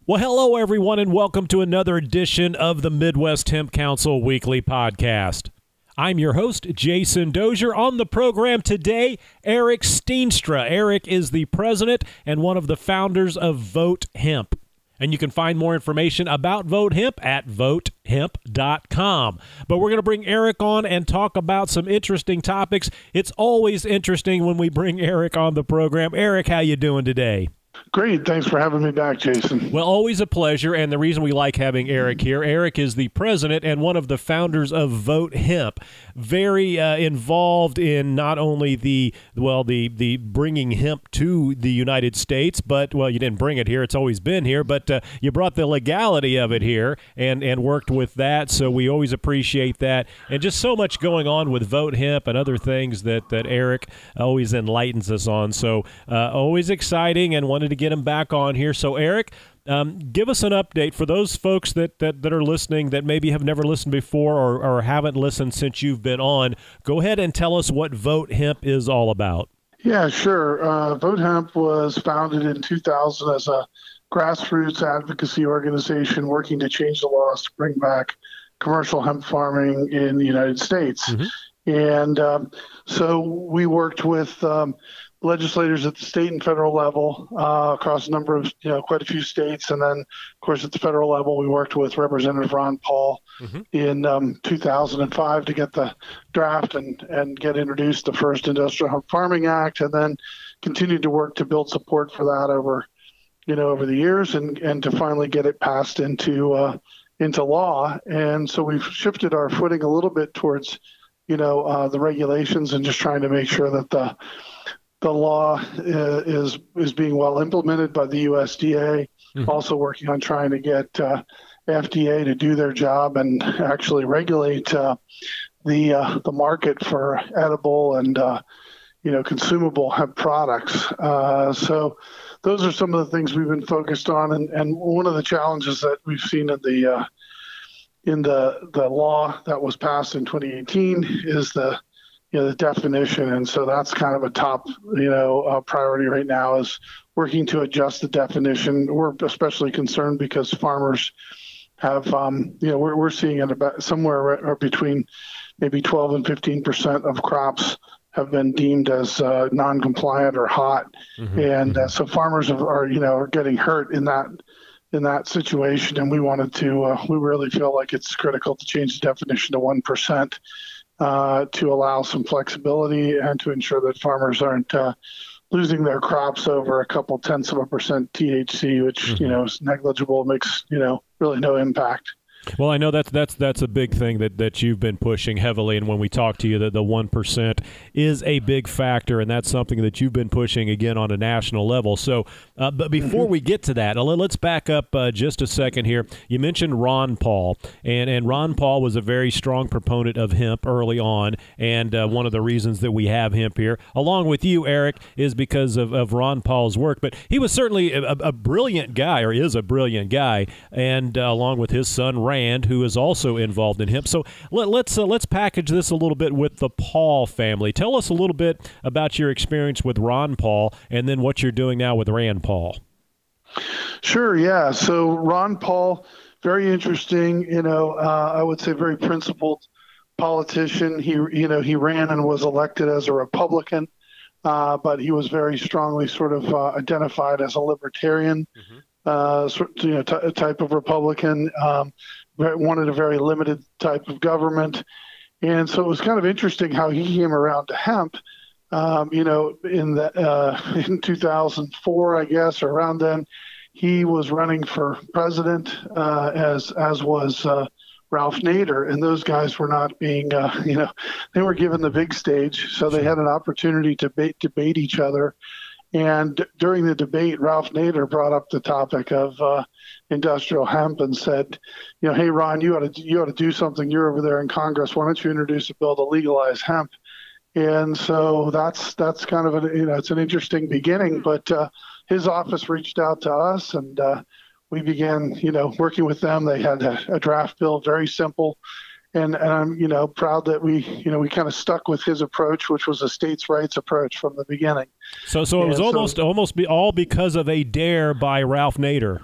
Well, hello, everyone, and welcome to another edition of the Midwest Hemp Council Weekly Podcast. I'm your host, Jason Dozier. On the program today, Eric Steenstra. Eric is the president and one of the founders of Vote Hemp. And you can find more information about Vote Hemp at votehemp.com. But we're going to bring Eric on and talk about some interesting topics. It's always interesting when we bring Eric on the program. Eric, how you doing today? Great. Thanks for having me back, Jason. Well, always a pleasure, and the reason we like having Eric here, Eric is the president and one of the founders of Vote Hemp, very involved in not only the bringing hemp to the United States, but, well, you didn't bring it here, it's always been here, but you brought the legality of it here and worked with that, so we always appreciate that, and just so much going on with Vote Hemp and other things that Eric always enlightens us on, so always exciting, and wanted to get him back on here. So, Eric, give us an update for those folks that are listening that maybe have never listened before or haven't listened since you've been on. Go ahead and tell us what Vote Hemp is all about. Yeah, sure. Vote Hemp was founded in 2000 as a grassroots advocacy organization working to change the laws to bring back commercial hemp farming in the United States. Mm-hmm. And so we worked with legislators at the state and federal level across a number of, quite a few states. And then, of course, at the federal level, we worked with Representative Ron Paul in 2005 to get the draft and get introduced the first Industrial Hemp Farming Act, and then continued to work to build support for that over the years and to finally get it passed into law. And so we've shifted our footing a little bit towards, the regulations and just trying to make sure that the law is being well implemented by the USDA, also working on trying to get FDA to do their job and actually regulate the market for edible and consumable hemp products. So those are some of the things we've been focused on, and one of the challenges that we've seen in the law that was passed in 2018 is the definition. And so that's kind of a top, priority right now is working to adjust the definition. We're especially concerned because farmers have, we're seeing it about somewhere between maybe 12 and 15% of crops have been deemed as non-compliant or hot. And so farmers are getting hurt in that situation. And we wanted to, we really feel like it's critical to change the definition to 1%. To allow some flexibility and to ensure that farmers aren't losing their crops over a couple tenths of a percent THC, which is negligible, makes really no impact. Well, I know that's a big thing that you've been pushing heavily, and when we talk to you, that the 1% is a big factor, and that's something that you've been pushing again on a national level. So, but before we get to that, let's back up just a second here. You mentioned Ron Paul, and Ron Paul was a very strong proponent of hemp early on, and one of the reasons that we have hemp here, along with you, Eric, is because of Ron Paul's work. But he was certainly a brilliant guy, or is a brilliant guy, and along with his son, Rand, who is also involved in hemp. So let's package this a little bit with the Paul family. Tell us a little bit about your experience with Ron Paul and then what you're doing now with Rand Paul. Sure, yeah. So Ron Paul, very interesting, I would say very principled politician. He ran and was elected as a Republican, but he was very strongly sort of identified as a libertarian type of Republican. Wanted a very limited type of government. And so it was kind of interesting how he came around to hemp, in 2004, I guess, or around then. He was running for president, as was Ralph Nader, and those guys were not being, they were given the big stage, so they had an opportunity to debate each other. And during the debate, Ralph Nader brought up the topic of industrial hemp and said, hey, Ron, you ought to do something. You're over there in Congress. Why don't you introduce a bill to legalize hemp? And so that's kind of it's an interesting beginning. But his office reached out to us, and we began, working with them. They had a draft bill, very simple. And I'm, proud that we kind of stuck with his approach, which was a states' rights approach from the beginning. So it was almost all because of a dare by Ralph Nader.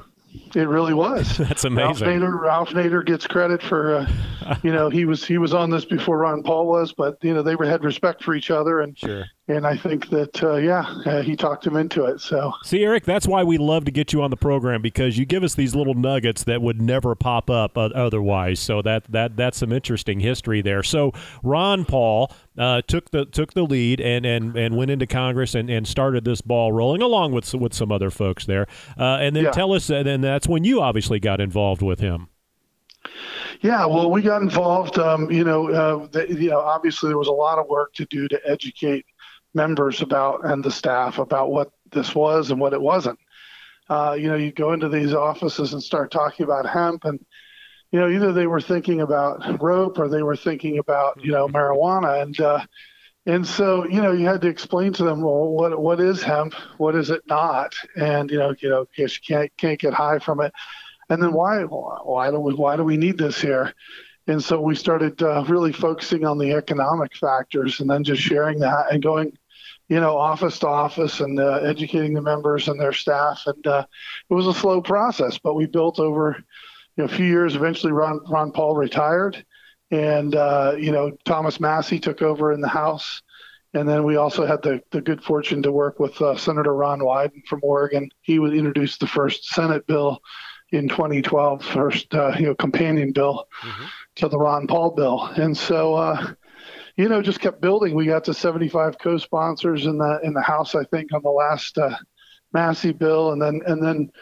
It really was. That's amazing. Ralph Nader gets credit for, he was on this before Ron Paul was, but they had respect for each other, and sure. And I think that he talked him into it. So see, Eric, that's why we love to get you on the program, because you give us these little nuggets that would never pop up otherwise. So that's some interesting history there. So Ron Paul took the lead and went into Congress and started this ball rolling along with some other folks there. And then tell us, and then that's when you obviously got involved with him. Yeah, well, we got involved. Obviously there was a lot of work to do to educate members and the staff about what this was and what it wasn't. You go into these offices and start talking about hemp, and either they were thinking about rope or they were thinking about marijuana, and so you had to explain to them, well, what is hemp, what is it not, and you can't get high from it, and then why do we need this here? And so we started really focusing on the economic factors, and then just sharing that and going office to office and educating the members and their staff. And it was a slow process, but we built over a few years. Eventually Ron Paul retired, and Thomas Massie took over in the House. And then we also had the good fortune to work with Senator Ron Wyden from Oregon. He would introduce the first Senate bill in 2012, first companion bill to the Ron Paul bill. And so just kept building. We got to 75 co-sponsors in the House, I think, on the last Massie bill, and then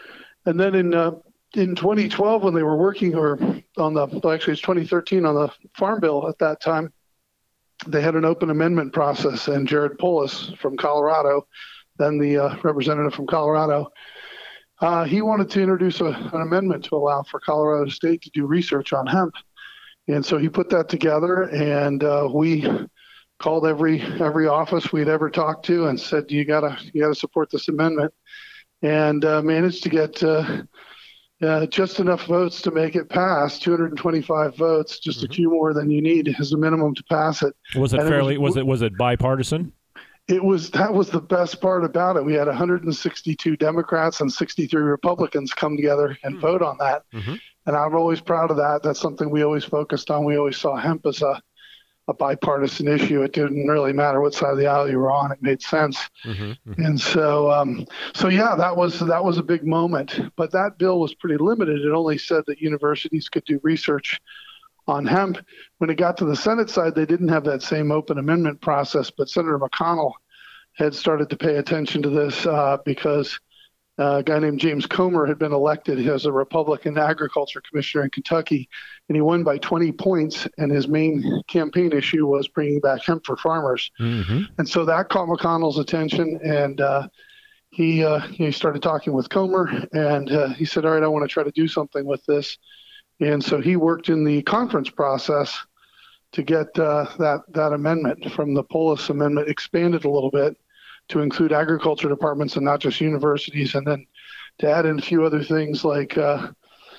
in 2012, when they were working, it's 2013 on the Farm Bill at that time, they had an open amendment process, and Jared Polis from Colorado, then the representative from Colorado, he wanted to introduce an amendment to allow for Colorado State to do research on hemp. And so he put that together, and we called every office we'd ever talked to and said, you gotta support this amendment, and managed to get just enough votes to make it pass. 225 votes, just a few more than you need as a minimum to pass it. Was it bipartisan? That was the best part about it. We had 162 Democrats and 63 Republicans come together and vote on that. And I'm always proud of that. That's something we always focused on. We always saw hemp as a bipartisan issue. It didn't really matter what side of the aisle you were on. It made sense. And so that was a big moment. But that bill was pretty limited. It only said that universities could do research on hemp. When it got to the Senate side, they didn't have that same open amendment process, but Senator McConnell had started to pay attention to this because a guy named James Comer had been elected as a Republican agriculture commissioner in Kentucky, and he won by 20 points, and his main campaign issue was bringing back hemp for farmers. And so that caught McConnell's attention, and he started talking with Comer, and he said, all right, I want to try to do something with this. And so he worked in the conference process to get that amendment from the Polis amendment expanded a little bit to include agriculture departments and not just universities, and then to add in a few other things like the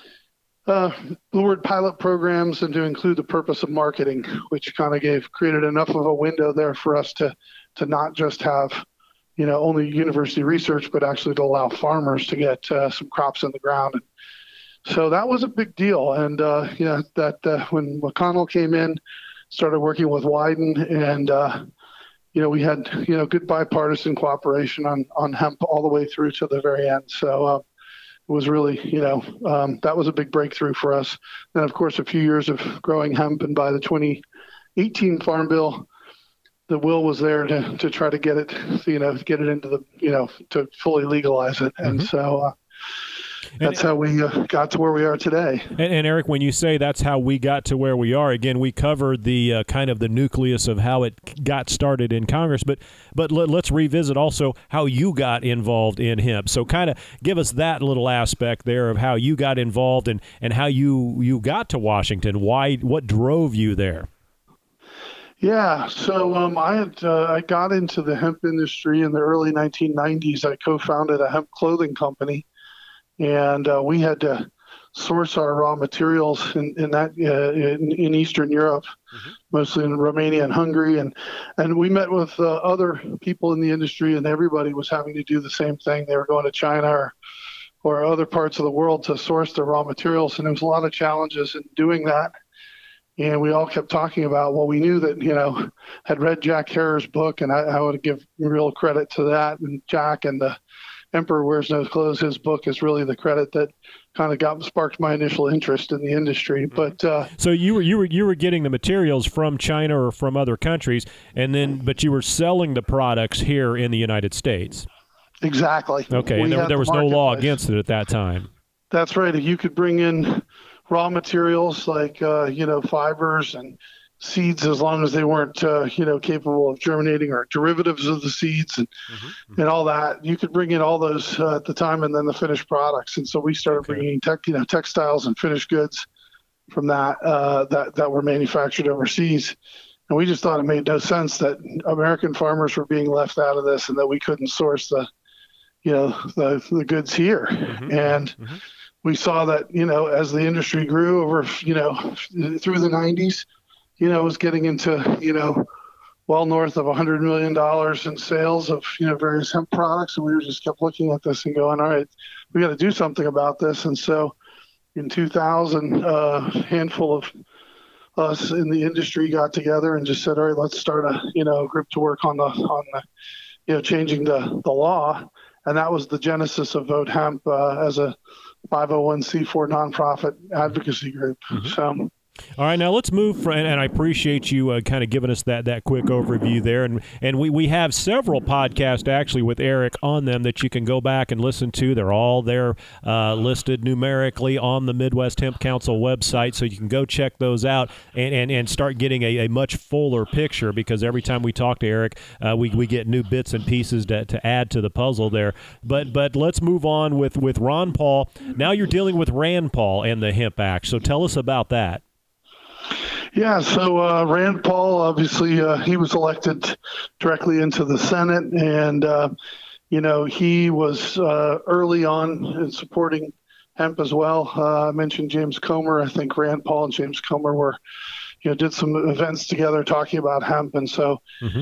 word pilot programs, and to include the purpose of marketing, which kind of created enough of a window there for us to not just have only university research, but actually to allow farmers to get some crops in the ground. So that was a big deal. And, when McConnell came in, started working with Wyden, and, we had, good bipartisan cooperation on hemp all the way through to the very end. So it was really, that was a big breakthrough for us. And, of course, a few years of growing hemp, and by the 2018 Farm Bill, the will was there to try to get it, get it into the, to fully legalize it. And so that's how we got to where we are today. And Eric, when you say that's how we got to where we are, again, we covered the kind of the nucleus of how it got started in Congress, but let's revisit also how you got involved in hemp. So kind of give us that little aspect there of how you got involved and how you got to Washington. What drove you there? Yeah, so I got into the hemp industry in the early 1990s. I co-founded a hemp clothing company. And we had to source our raw materials in Eastern Europe, mostly in Romania and Hungary. And we met with other people in the industry, and everybody was having to do the same thing. They were going to China or other parts of the world to source their raw materials. And there was a lot of challenges in doing that. And we all kept talking about, well, we knew that, had read Jack Herer's book, and I would give real credit to that. And Jack and the Emperor Wears No Clothes, his book is really the credit that kind of sparked my initial interest in the industry. But so you were getting the materials from China or from other countries, but you were selling the products here in the United States. Exactly. Okay, and there was no law against it at that time. That's right. You could bring in raw materials like fibers and seeds, as long as they weren't capable of germinating, or derivatives of the seeds and all that. You could bring in all those at the time, and then the finished products. And so we started bringing textiles and finished goods from that were manufactured overseas. And we just thought it made no sense that American farmers were being left out of this, and that we couldn't source the goods here. And we saw that, as the industry grew over, through the 90s, it was getting into, well north of $100 million in sales of, various hemp products. And we just kept looking at this and going, all right, we got to do something about this. And so in 2000, a handful of us in the industry got together and just said, all right, let's start a group to work on the changing the law. And that was the genesis of Vote Hemp as a 501c4 nonprofit advocacy group. So. All right, now let's move and I appreciate you kind of giving us that quick overview there. And we have several podcasts actually with Eric on them that you can go back and listen to. They're all there listed numerically on the Midwest Hemp Council website, so you can go check those out and start getting a much fuller picture, because every time we talk to Eric, we get new bits and pieces to add to the puzzle there. But let's move on with Ron Paul. Now you're dealing with Rand Paul and the Hemp Act, so tell us about that. Yeah, so Rand Paul, obviously, he was elected directly into the Senate, and, he was early on in supporting hemp as well. I mentioned James Comer. I think Rand Paul and James Comer were, did some events together talking about hemp. And so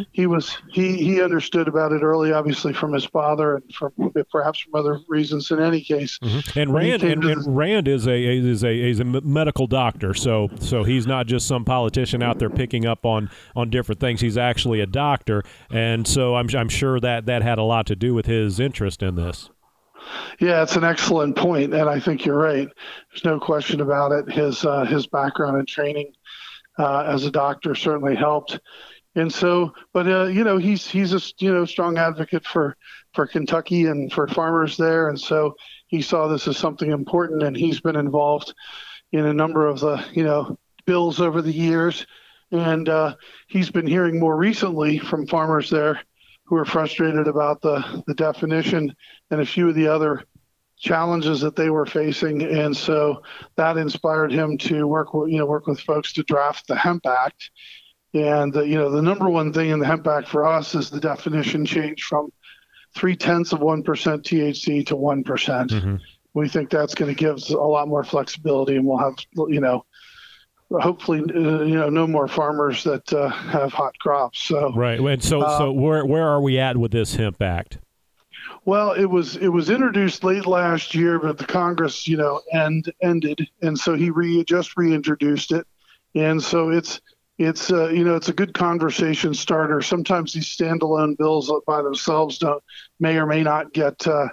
he understood about it early, obviously from his father and perhaps from other reasons in any case. And Rand is a medical doctor. So he's not just some politician out there picking up on different things. He's actually a doctor. And so I'm sure that had a lot to do with his interest in this. Yeah, it's an excellent point, and I think you're right. There's no question about it. His background and training as a doctor certainly helped. And so, but he's a strong advocate for Kentucky and for farmers there. And so he saw this as something important, and he's been involved in a number of the bills over the years. And he's been hearing more recently from farmers there who are frustrated about the definition and a few of the other challenges that they were facing. And so that inspired him to work with folks to draft the Hemp Act. And the number one thing in the Hemp Act for us is the definition change from 0.3% THC to 1%. We think that's going to give us a lot more flexibility, and we'll have hopefully no more farmers that have hot crops. So right. And so where are we at with this Hemp Act? Well, it was introduced late last year, but the Congress, ended, and so he just reintroduced it, and so it's a good conversation starter. Sometimes these standalone bills by themselves may or may not get a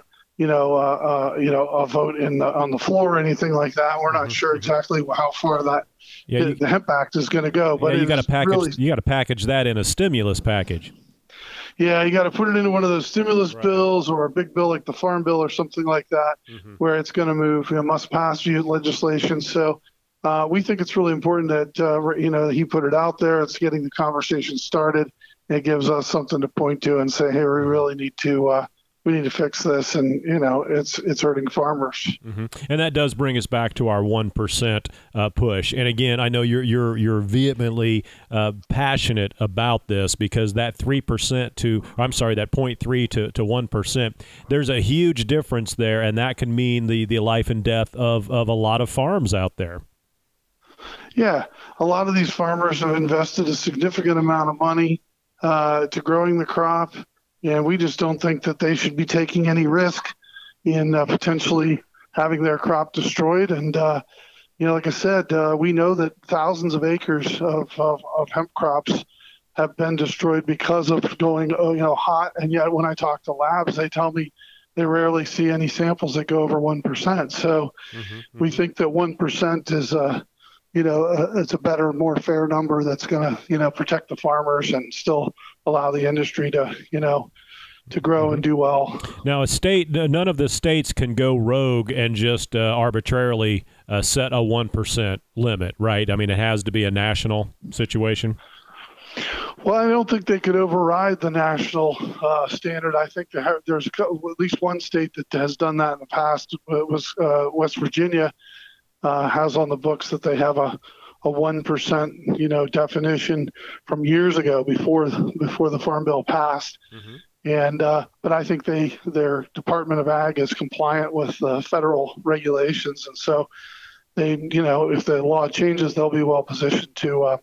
vote on the floor or anything like that. We're not sure exactly how far the Hemp Act is going to go, but you got to package that in a stimulus package. Yeah, you got to put it into one of those stimulus bills or a big bill like the Farm Bill or something like that, where it's going to move, must pass legislation. So we think it's really important that, he put it out there. It's getting the conversation started. It gives us something to point to and say, hey, we really need to fix this, and it's hurting farmers. And that does bring us back to our 1% push. And again, I know you're vehemently passionate about this, because that 3% that 0.3 to 1%, there's a huge difference there, and that can mean the life and death of a lot of farms out there. Yeah, a lot of these farmers have invested a significant amount of money to growing the crop. And we just don't think that they should be taking any risk, in potentially having their crop destroyed. And like I said, we know that thousands of acres of hemp crops have been destroyed because of going hot. And yet, when I talk to labs, they tell me they rarely see any samples that go over 1%. So we think that 1% is it's a better, more fair number that's going to, protect the farmers and still allow the industry to, to grow and do well. Now, none of the states can go rogue and just arbitrarily set a 1% limit, right? I mean, it has to be a national situation. Well, I don't think they could override the national standard. I think there's at least one state that has done that in the past. It was West Virginia has on the books that they have a 1%, definition from years ago before the Farm Bill passed. And but I think their Department of Ag is compliant with federal regulations, and so they, if the law changes, they'll be well positioned to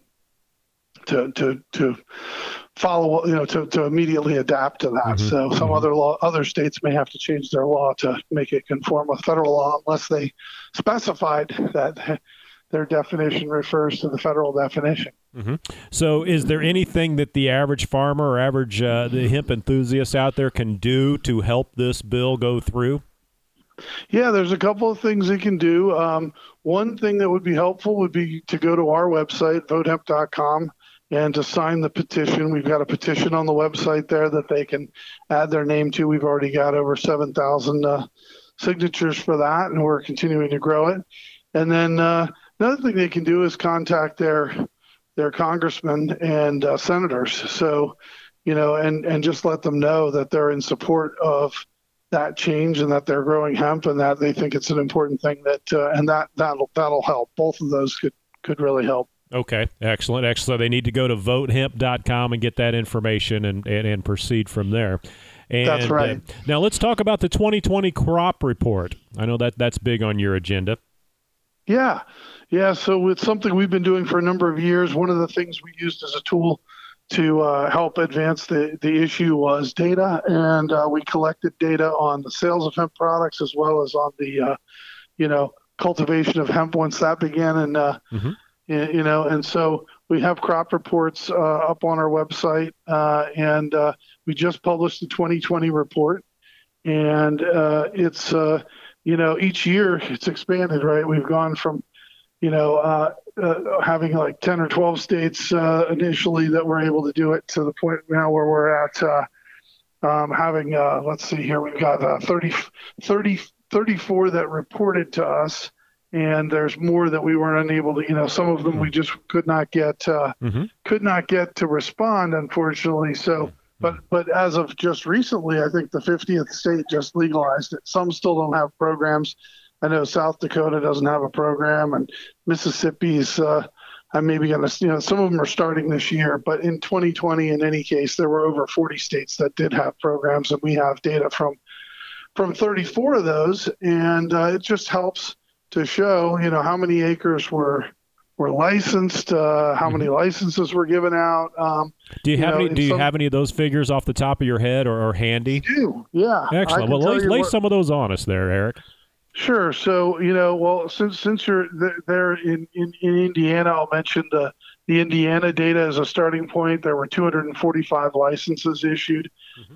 follow, to immediately adapt to that. So some other states may have to change their law to make it conform with federal law, unless they specified that their definition refers to the federal definition. So is there anything that the average farmer or average the hemp enthusiast out there can do to help this bill go through? Yeah, there's a couple of things they can do. One thing that would be helpful would be to go to our website, votehemp.com, and to sign the petition. We've got a petition on the website there that they can add their name to. We've already got over 7,000 signatures for that, and we're continuing to grow it. And then another thing they can do is contact their congressmen and senators. So, and just let them know that they're in support of that change and that they're growing hemp and that they think it's an important thing that'll help. Both of those could really help. Okay, excellent. So they need to go to votehemp.com and get that information and proceed from there. And, that's right. Now let's talk about the 2020 crop report. I know that's big on your agenda. Yeah. So it's something we've been doing for a number of years. One of the things we used as a tool to help advance the issue was data, and we collected data on the sales of hemp products as well as on the cultivation of hemp once that began, and and so we have crop reports up on our website, and we just published the 2020 report, and it's each year it's expanded, right? We've gone from having like 10 or 12 states initially that were able to do it to the point now where we're at having, let's see here, we've got 34 that reported to us, and there's more that we weren't unable to, some of them we just could not get to respond, unfortunately. So, but as of just recently, I think the 50th state just legalized it. Some still don't have programs. I know South Dakota doesn't have a program, and Mississippi's, I'm maybe going to, some of them are starting this year, but in 2020, in any case, there were over 40 states that did have programs, and we have data from 34 of those, and it just helps to show, how many acres were licensed, how many licenses were given out. Do you have any of those figures off the top of your head or handy? I do, yeah. Excellent. Well, lay some of those on us there, Eric. Sure. So, since you're there in Indiana, I'll mention the Indiana data as a starting point. There were 245 licenses issued,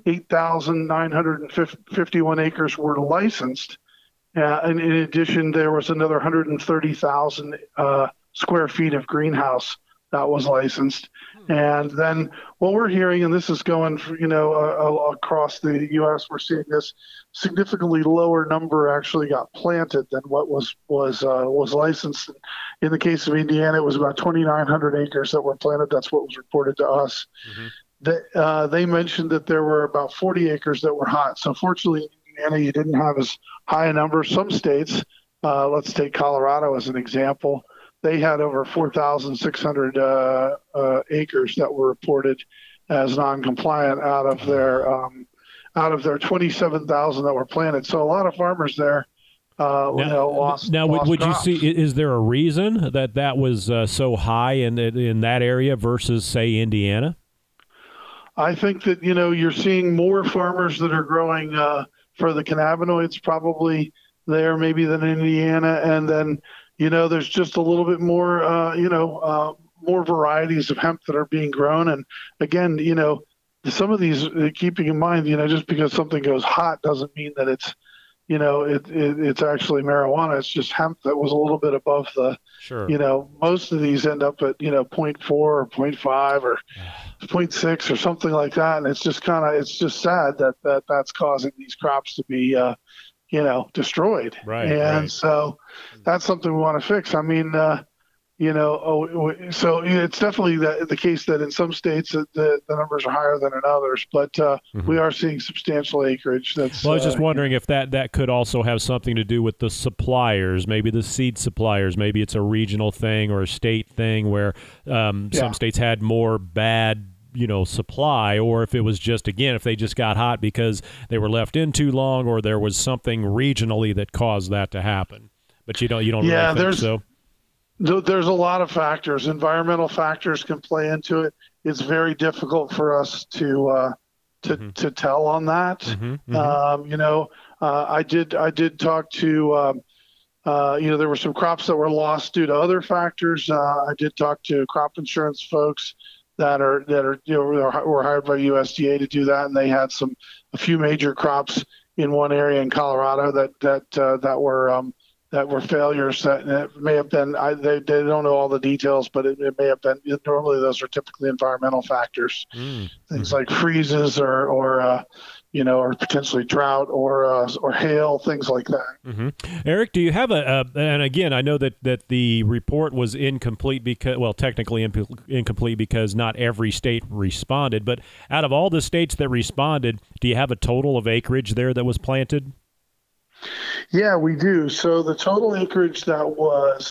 8,951 acres were licensed. And in addition, there was another 130,000 square feet of greenhouse that was licensed. And then what we're hearing, and this is going, across the U.S., we're seeing this significantly lower number actually got planted than what was licensed. In the case of Indiana, it was about 2,900 acres that were planted. That's what was reported to us. They mentioned that there were about 40 acres that were hot. So fortunately, in Indiana, you didn't have as high a number. Some states, let's take Colorado as an example, they had over 4,600 acres that were reported as non-compliant out of their 27,000 that were planted. So a lot of farmers there lost. Now, would crops. You see? Is there a reason that was so high in that area versus, say, Indiana? I think that you're seeing more farmers that are growing for the cannabinoids probably there maybe than Indiana. And then, there's just a little bit more, more varieties of hemp that are being grown. And again, some of these, keeping in mind, just because something goes hot doesn't mean that it's, it's actually marijuana. It's just hemp that was a little bit above the, sure. Most of these end up at, 0.4 or 0.5 or 0.6 or something like that. And it's just it's just sad that's causing these crops to be, destroyed. Right. And so that's something we want to fix. I mean, so it's definitely the case that in some states the numbers are higher than in others, but we are seeing substantial acreage. Well, I was just wondering if that could also have something to do with the suppliers, maybe the seed suppliers. Maybe it's a regional thing or a state thing where some states had more bad supply, or if it was just, again, if they just got hot because they were left in too long, or there was something regionally that caused that to happen. But you don't really think so. There's a lot of factors. Environmental factors can play into it. It's very difficult for us to tell on that. I did talk to there were some crops that were lost due to other factors. I did talk to crop insurance folks that were hired by USDA to do that, and they had a few major crops in one area in Colorado that were failures. That it may have been, they don't know all the details, but it may have been. Normally, those are typically environmental factors, things like freezes or potentially drought or hail, things like that. Eric, do you have and again, I know that the report was incomplete technically incomplete because not every state responded, but out of all the states that responded, do you have a total of acreage there that was planted? Yeah, we do. So the total acreage that was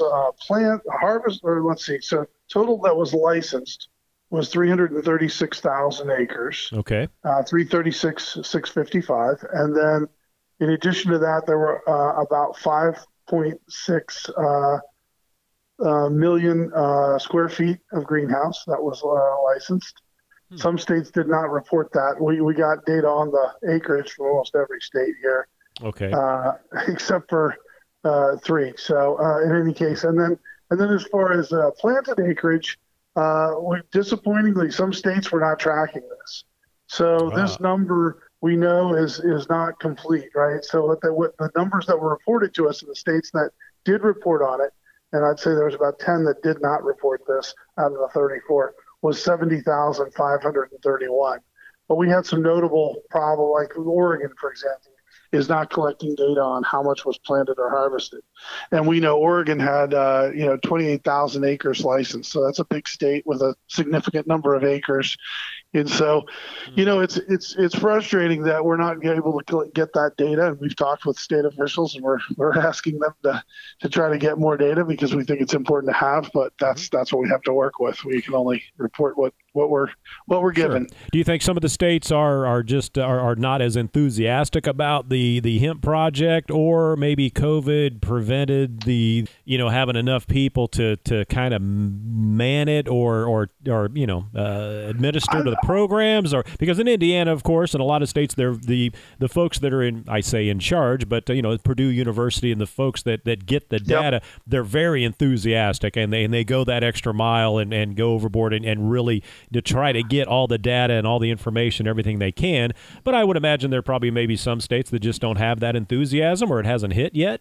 total that was licensed was 336,000 acres. Okay. 336,655. And then in addition to that, there were about 5.6 million square feet of greenhouse that was licensed. Some states did not report that. We got data on the acreage from almost every state here. Okay. Except for 3. So in any case, and then as far as planted acreage, disappointingly, some states were not tracking this. So this number we know is not complete, right? So what the numbers that were reported to us in the states that did report on it, and I'd say there was about 10 that did not report this out of the 34, was 70,531. But we had some notable problems, like Oregon, for example, is not collecting data on how much was planted or harvested. And we know Oregon had, 28,000 acres licensed. So that's a big state with a significant number of acres. And so, it's frustrating that we're not able to get that data. And we've talked with state officials, and we're asking them to try to get more data because we think it's important to have. But that's what we have to work with. We can only report what we're given. Do you think some of the states are not as enthusiastic about the hemp project, or maybe COVID prevented having enough people to kind of man it or administer to the programs, or because in Indiana, of course, and a lot of states, they're the folks that are in charge, but Purdue University and the folks that get the data, they're very enthusiastic, and they go that extra mile and go overboard and really to try to get all the data and all the information, everything they can. But I would imagine there probably maybe some states that just don't have that enthusiasm, or it hasn't hit yet.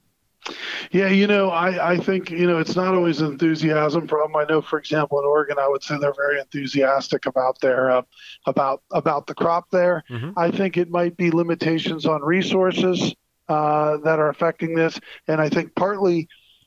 Yeah, I think, it's not always an enthusiasm problem. I know, for example, in Oregon, I would say they're very enthusiastic about their about the crop there. I think it might be limitations on resources that are affecting this. And I think partly,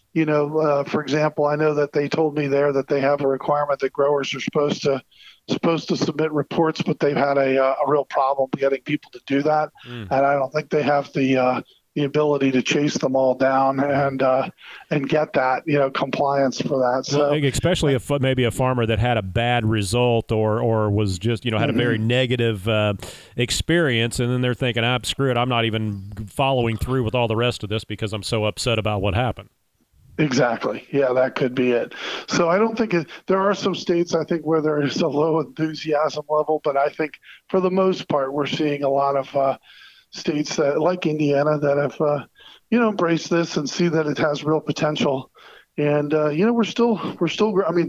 for example, I know that they told me there that they have a requirement that growers are supposed to submit reports, but they've had a real problem getting people to do that. And I don't think they have the ability to chase them all down and get that compliance for that. So especially if maybe a farmer that had a bad result or was just had a very negative experience, and then they're thinking, screw it, I'm not even following through with all the rest of this because I'm so upset about what happened. Exactly. Yeah, that could be it. So I don't think there are some states, I think, where there is a low enthusiasm level, but I think for the most part, we're seeing a lot of states that, like Indiana, that have embraced this and see that it has real potential. And we're still. I mean,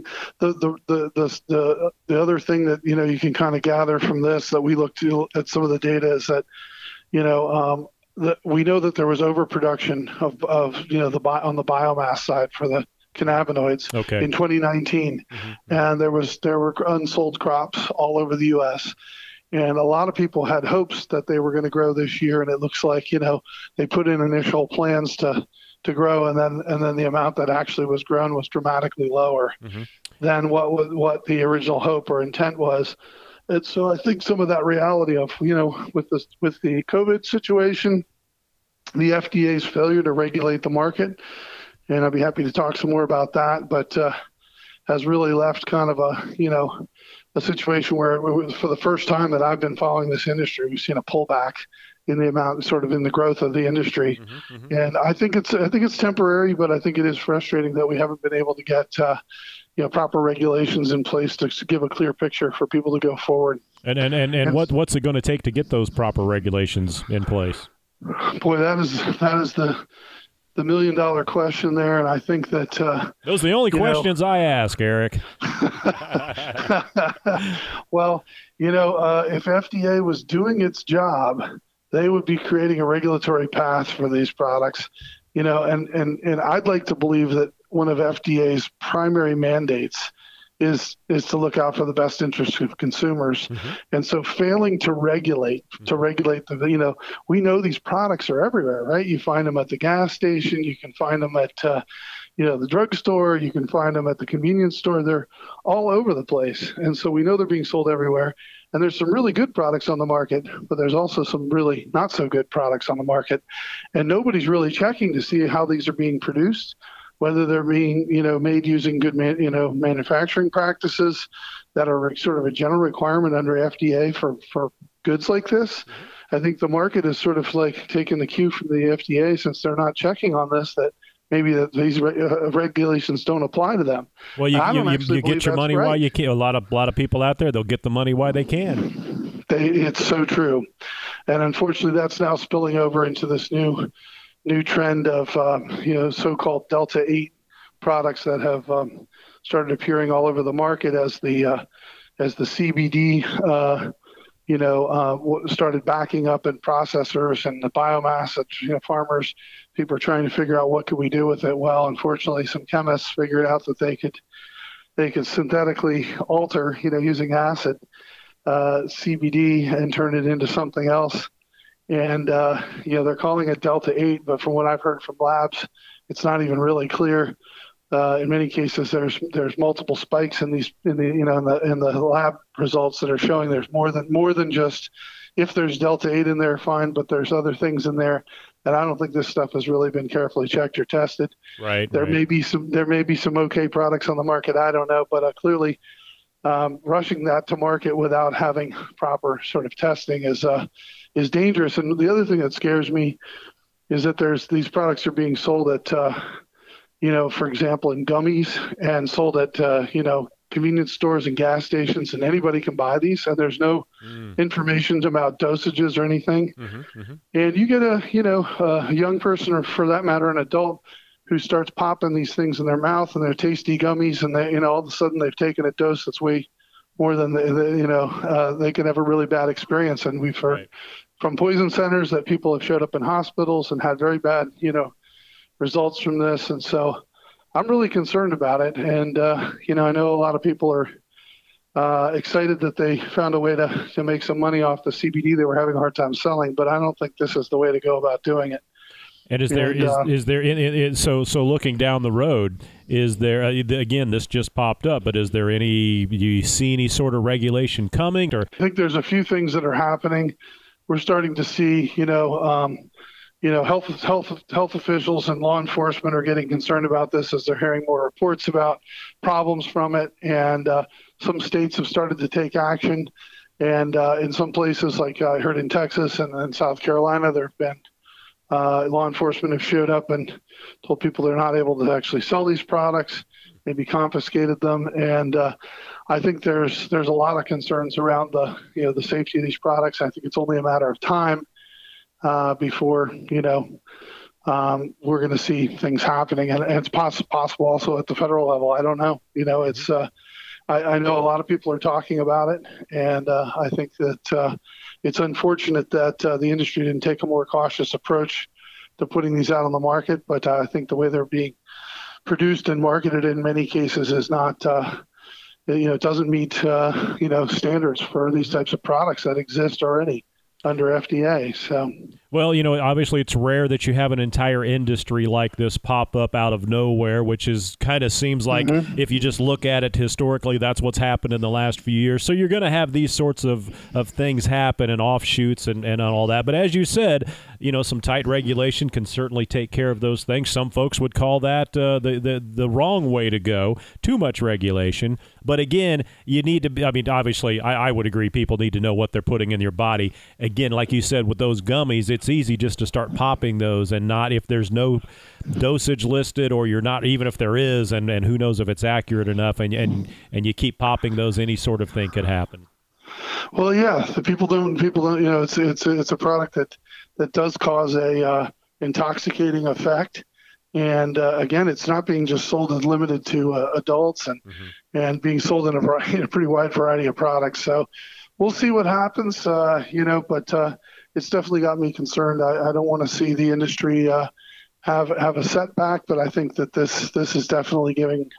the other thing that you can kind of gather from this, that we looked at some of the data, is that that we know that there was overproduction of on the biomass side for the cannabinoids in 2019, and there were unsold crops all over the U.S. And a lot of people had hopes that they were going to grow this year, and it looks like they put in initial plans to grow, and then the amount that actually was grown was dramatically lower than what the original hope or intent was. And so I think some of that reality of with the COVID situation, the FDA's failure to regulate the market, and I'd be happy to talk some more about that, but has really left kind of a situation where it was, for the first time that I've been following this industry, we've seen a pullback in the amount, sort of in the growth of the industry. And I think it's temporary, but I think it is frustrating that we haven't been able to get proper regulations in place to give a clear picture for people to go forward. And what's it going to take to get those proper regulations in place? Boy, that is the $1 million question there, and I think that those are the only questions I ask, Eric. Well, if FDA was doing its job, they would be creating a regulatory path for these products, and I'd like to believe that one of FDA's primary mandates is to look out for the best interest of consumers. And so failing to regulate we know these products are everywhere, right? You find them at the gas station, you can find them at the drugstore, you can find them at the convenience store. They're all over the place. And so we know they're being sold everywhere. And there's some really good products on the market, but there's also some really not so good products on the market. And nobody's really checking to see how these are being produced, whether they're being, made using good, manufacturing practices that are sort of a general requirement under FDA for goods like this. I think the market is sort of like taking the cue from the FDA, since they're not checking on this, that maybe these regulations don't apply to them. Well, you get your money while you can. A lot of people out there, they'll get the money while they can. It's so true. And unfortunately, that's now spilling over into this new trend of so-called Delta 8 products that have started appearing all over the market as the CBD started backing up in processors and the biomass that farmers, people are trying to figure out what could we do with it. Well, unfortunately, some chemists figured out that they could synthetically alter, using acid, CBD, and turn it into something else. And, they're calling it Delta 8, but from what I've heard from labs, it's not even really clear. In many cases, there's multiple spikes in the lab results that are showing there's more than just, if there's Delta 8 in there, fine, but there's other things in there. And I don't think this stuff has really been carefully checked or tested. Right. There may be some okay products on the market. I don't know, but clearly, rushing that to market without having proper sort of testing is dangerous. And the other thing that scares me is that these products are being sold at, for example, in gummies, and sold at, convenience stores and gas stations, and anybody can buy these, and there's no information about dosages or anything. And you get a young person, or for that matter, an adult, who starts popping these things in their mouth, and they're tasty gummies, and they, all of a sudden they've taken a dose that's way more than they can have a really bad experience. And we've heard from poison centers that people have showed up in hospitals and had very bad, results from this. And so I'm really concerned about it. And, I know a lot of people are excited that they found a way to make some money off the CBD they were having a hard time selling, but I don't think this is the way to go about doing it. And so looking down the road, is there, again, this just popped up, but is there do you see any sort of regulation coming? Or I think there's a few things that are happening. We're starting to see, health officials and law enforcement are getting concerned about this as they're hearing more reports about problems from it. And some states have started to take action. And in some places, like I heard in Texas and in South Carolina, there have been law enforcement have showed up and told people they're not able to actually sell these products, maybe confiscated them. And I think there's a lot of concerns around the safety of these products. I think it's only a matter of time before, we're going to see things happening. And it's possible also at the federal level. I don't know. It's I know a lot of people are talking about it, and I think that it's unfortunate that the industry didn't take a more cautious approach to putting these out on the market. But I think the way they're being produced and marketed in many cases is not, it doesn't meet, standards for these types of products that exist already under FDA. So. Well, obviously it's rare that you have an entire industry like this pop up out of nowhere, which is kind of seems like if you just look at it historically, that's what's happened in the last few years. So you're going to have these sorts of things happen and offshoots and all that. But as you said, some tight regulation can certainly take care of those things. Some folks would call that the wrong way to go, too much regulation. But again, you need to be, obviously I would agree people need to know what they're putting in your body. Again, like you said, with those gummies, it's easy just to start popping those and not if there's no dosage listed or you're not, even if there is, and who knows if it's accurate enough, and you keep popping those, any sort of thing could happen. Well, yeah, the people don't, it's a product that does cause a intoxicating effect. And again, it's not being just sold and limited to adults and being sold in a pretty wide variety of products. So we'll see what happens, but it's definitely got me concerned. I don't want to see the industry have a setback, but I think that this is definitely giving,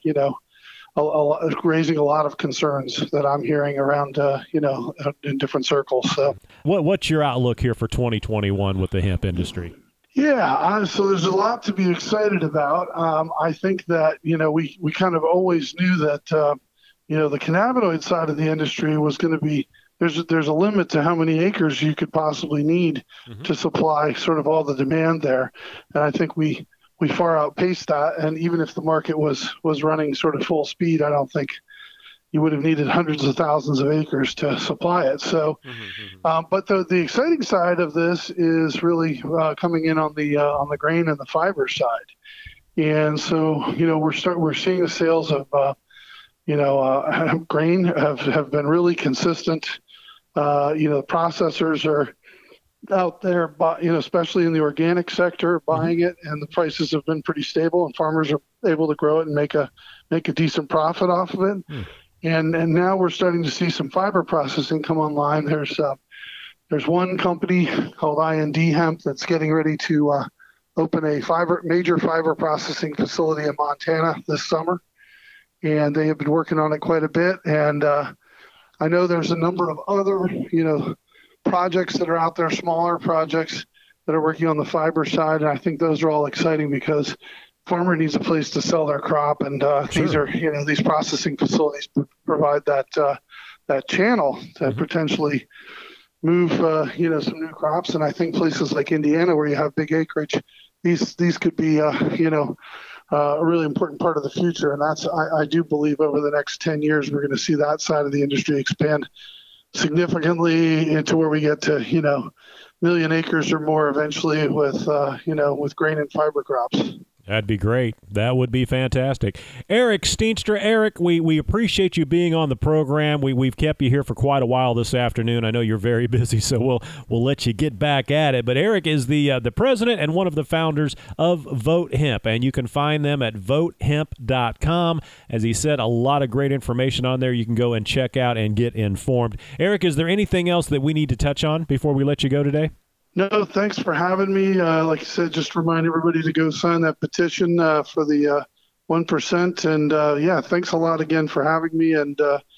raising a lot of concerns that I'm hearing around, in different circles. So, what's your outlook here for 2021 with the hemp industry? Yeah, so there's a lot to be excited about. I think that we kind of always knew that the cannabinoid side of the industry was going to be. There's a limit to how many acres you could possibly need to supply sort of all the demand there, and I think we far outpaced that. And even if the market was running sort of full speed, I don't think you would have needed hundreds of thousands of acres to supply it. So, but the exciting side of this is really coming in on the grain and the fiber side, and so we're seeing the sales of grain have been really consistent. Processors are out there, especially in the organic sector, buying it, and the prices have been pretty stable, and farmers are able to grow it and make a decent profit off of it. And now we're starting to see some fiber processing come online. There's one company called IND Hemp that's getting ready to open a major fiber processing facility in Montana this summer, and they have been working on it quite a bit. And I know there's a number of other, projects that are out there, smaller projects that are working on the fiber side. And I think those are all exciting because farmer needs a place to sell their crop. And these are, these processing facilities provide that channel to potentially move, some new crops. And I think places like Indiana, where you have big acreage, these could be, a really important part of the future. And I do believe over the next 10 years, we're going to see that side of the industry expand significantly into where we get to, million acres or more eventually with grain and fiber crops. That'd be great. That would be fantastic. Eric Steenstra. Eric, we appreciate you being on the program. We've kept you here for quite a while this afternoon. I know you're very busy, so we'll let you get back at it. But Eric is the president and one of the founders of Vote Hemp, and you can find them at votehemp.com. As he said, a lot of great information on there you can go and check out and get informed. Eric, is there anything else that we need to touch on before we let you go today? No, thanks for having me. Like I said, just remind everybody to go sign that petition for the 1%. And thanks a lot again for having me. And,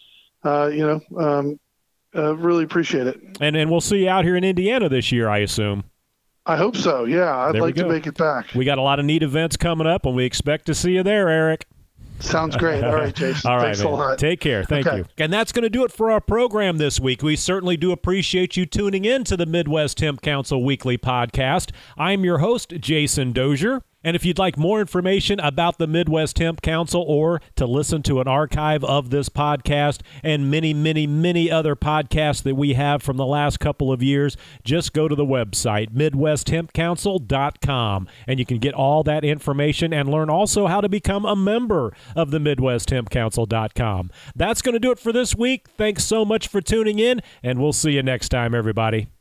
really appreciate it. And we'll see you out here in Indiana this year, I assume. I hope so. Yeah, I'd like to make it back. We got a lot of neat events coming up, and we expect to see you there, Eric. Sounds great. All right, Jason. All right, thanks man. a lot. Take care. Thank you. And that's going to do it for our program this week. We certainly do appreciate you tuning in to the Midwest Hemp Council Weekly Podcast. I'm your host, Jason Dozier. And if you'd like more information about the Midwest Hemp Council or to listen to an archive of this podcast and many, many, many other podcasts that we have from the last couple of years, just go to the website, MidwestHempCouncil.com, and you can get all that information and learn also how to become a member of the MidwestHempCouncil.com. That's going to do it for this week. Thanks so much for tuning in, and we'll see you next time, everybody.